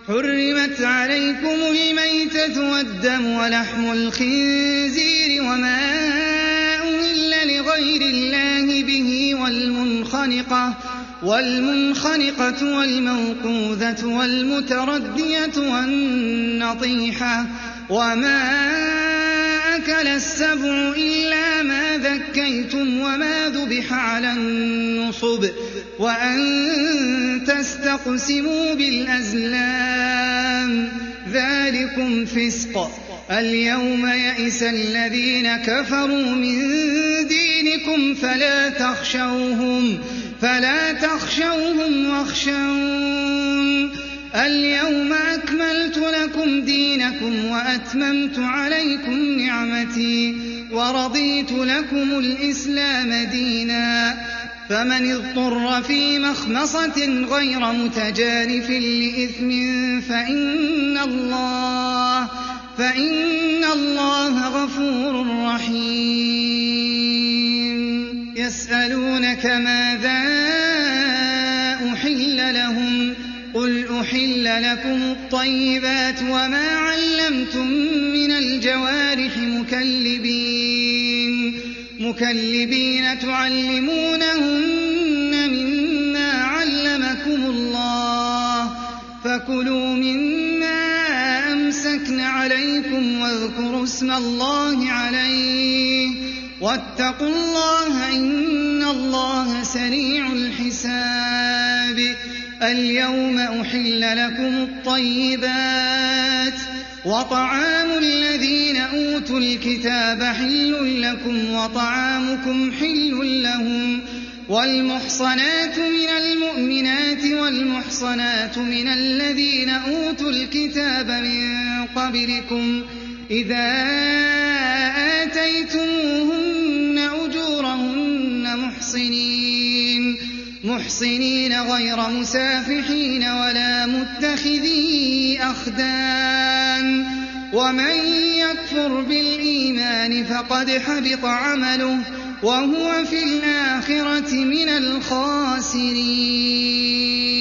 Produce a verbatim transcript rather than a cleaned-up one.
حرمت عليكم الميتة والدم ولحم الخنزير وما أهل لغير الله به والمنخنقة والمنخنقة والموقوذة والمتردية والنطيحة وما أكل السبع إلا ما ذكيتم وما ذبح على النصب وأن تستقسموا بالأزلام ذلكم فسق. اليوم يئس الذين كفروا من دينكم فلا تخشوهم فلا تخشوهم واخشون اليوم أكملت لكم دينكم وأتممت عليكم نعمتي ورضيت لكم الإسلام دينا فمن اضطر في مخمصة غير متجانف لإثم فإن الله فإن الله غفور رحيم. يسألونك ماذا أحل لهم قل أحل لكم الطيبات وما علمتم من الجوارح مكلبين مكلبين تعلمونهن مما علمكم الله فكلوا مما أمسكن عليكم واذكروا اسم الله عليه واتقوا الله إن الله سريع الحساب. اليوم أحل لكم الطيبات وطعام الذين أوتوا الكتاب حل لكم وطعامكم حل لهم والمحصنات من المؤمنات والمحصنات من الذين أوتوا الكتاب من قبلكم إذا آتيتموهن أجورهن محصنين محصنين غير مسافحين ولا متخذي أخدان ومن يكفر بالإيمان فقد حبط عمله وهو في الآخرة من الخاسرين.